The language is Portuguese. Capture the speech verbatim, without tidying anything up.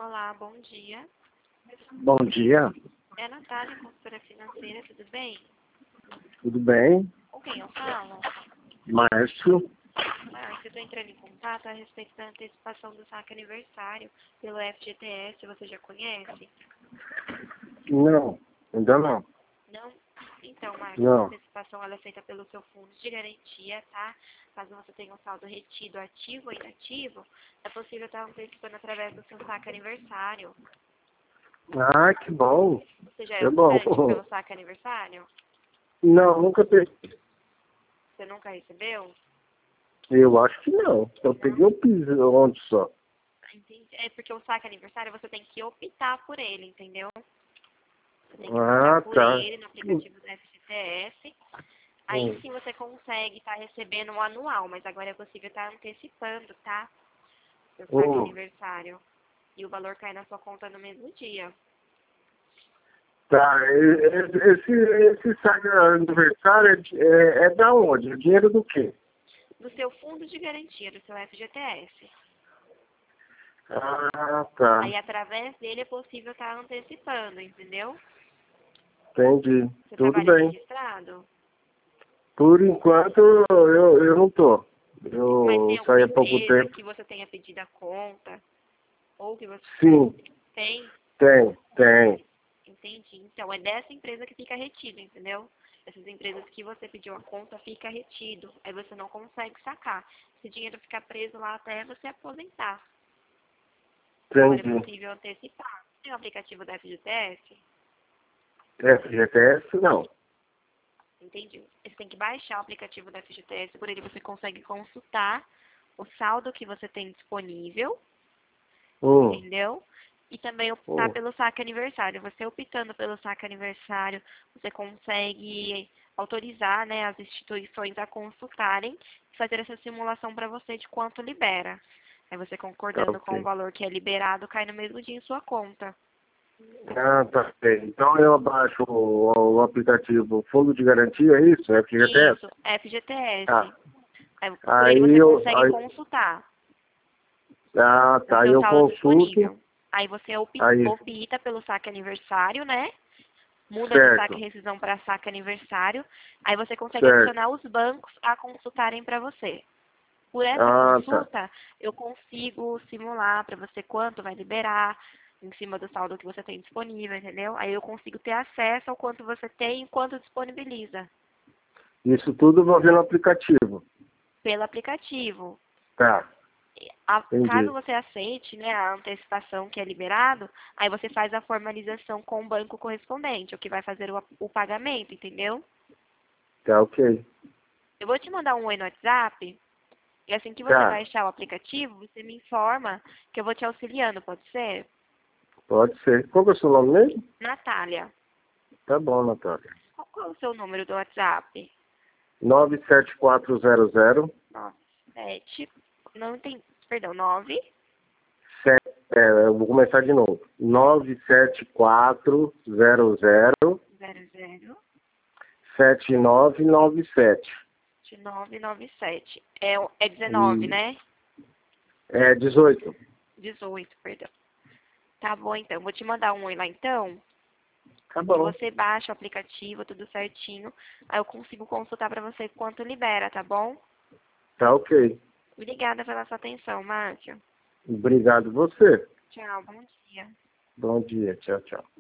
Olá, bom dia. Bom dia, É a Natália, consultora financeira, tudo bem? tudo bem? Com quem eu falo? Márcio? Ah, eu estou entrando em contato a respeito da antecipação do saque aniversário pelo F G T S, você já conhece? Não, ainda não. Não? Então, Marcos, a Não. antecipação ela é feita pelo seu fundo de garantia, tá? Caso você tenha um saldo retido ativo ou inativo, é possível estar antecipando através do seu saque aniversário. Ah, que bom. Você já é É bom. garantido pelo saque aniversário? Não, nunca peguei. Você nunca recebeu? Eu acho que não. Eu peguei o piso ontem só. Entendi. É porque o saque aniversário você tem que optar por ele, entendeu? Você tem que Ah, optar por tá. ele no aplicativo do F G T S. Aí Hum. sim você consegue estar recebendo o anual, mas agora é possível estar antecipando, tá? Seu saque Hum. aniversário. E o valor cai na sua conta no mesmo dia. Tá, e- e- esse, esse saque aniversário é, de- é, é da onde? O dinheiro do quê? Do seu fundo de garantia, do seu F G T S. Ah, tá. Aí através dele é possível estar antecipando, entendeu? Entendi. Você Tudo trabalha bem. registrado? Por enquanto, eu, eu não tô. Mas tem Eu alguma saí há pouco empresa tempo. que você tenha pedido a conta? Ou que você Sim, tem? tem, tem. Entendi. Então, é dessa empresa que fica retido, entendeu? Essas empresas que você pediu a conta fica retido. Aí você não consegue sacar. Esse dinheiro fica preso lá até você aposentar. Agora é Entendi. possível antecipar. Tem o aplicativo da F G T S? F G T S, não. Entendi. Você tem que baixar o aplicativo da F G T S, por ele você consegue consultar o saldo que você tem disponível, Hum, entendeu? E também optar hum. pelo saque aniversário. Você optando pelo saque aniversário, você consegue autorizar, né, as instituições a consultarem e fazer essa simulação para você de quanto libera. Aí você Tá concordando com o ok. valor que é liberado, cai no mesmo dia em sua conta. Ah, tá ok. Então eu abaixo o, o aplicativo Fundo de Garantia, é isso? F G T S? Isso, F G T S. Tá. Aí, por ele Aí você eu. consegue Aí, consultar ah, o tá. Aí seu eu saldo consulto. disponível. Aí você opi- Aí, opta pelo saque aniversário, né? Muda de saque certo, rescisão para saque aniversário. Aí você consegue certo. adicionar os bancos a consultarem para você. Por essa Ah, tá. consulta, eu consigo simular para você quanto vai liberar em cima do saldo que você tem disponível, entendeu? Aí eu consigo ter acesso ao quanto você tem e quanto disponibiliza Isso tudo eu vou ver no aplicativo. pelo aplicativo. Tá, A- caso entendi. você aceite, né, a antecipação que é liberado, aí você faz a formalização com o banco correspondente, o que vai fazer o, o pagamento, entendeu? Tá ok. Eu vou te mandar um oi no WhatsApp, e assim que você Tá, baixar o aplicativo, você me informa que eu vou te auxiliando, pode ser? pode ser. Qual que é o seu nome mesmo? Natália, Tá bom, Natália. qual, qual é o seu número do WhatsApp? nove sete quatro zero zero. Nove sete, não entendi, perdão, nove Sete, é, eu vou começar de novo. nove sete quatro zero zero zero zero sete nove nove sete. nove nove sete. É, o- é dezenove, E né? é dezoito. Dezoito, perdão. Tá bom, então. Vou te mandar um oi lá, então. Tá E bom. você baixa o aplicativo, tudo certinho. Aí eu consigo consultar pra você quanto libera, tá bom? Tá ok. Obrigada pela sua atenção, Márcio. Obrigado você. Tchau, bom dia. Bom dia. Tchau, tchau.